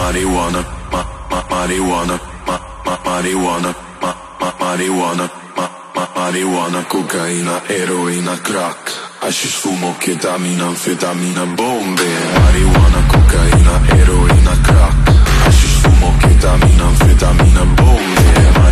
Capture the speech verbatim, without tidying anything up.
marijuana, ma, ma, marijuana, ma, ma, marijuana, ma, ma, marijuana, ma, ma, marijuana, cocaina, eroina, crack, hashish, fumo, ketamina, anfetamina, bombe. Marijuana, cocaina, eroina, crack, hashish, fumo, ketamina, anfetamina, bombe.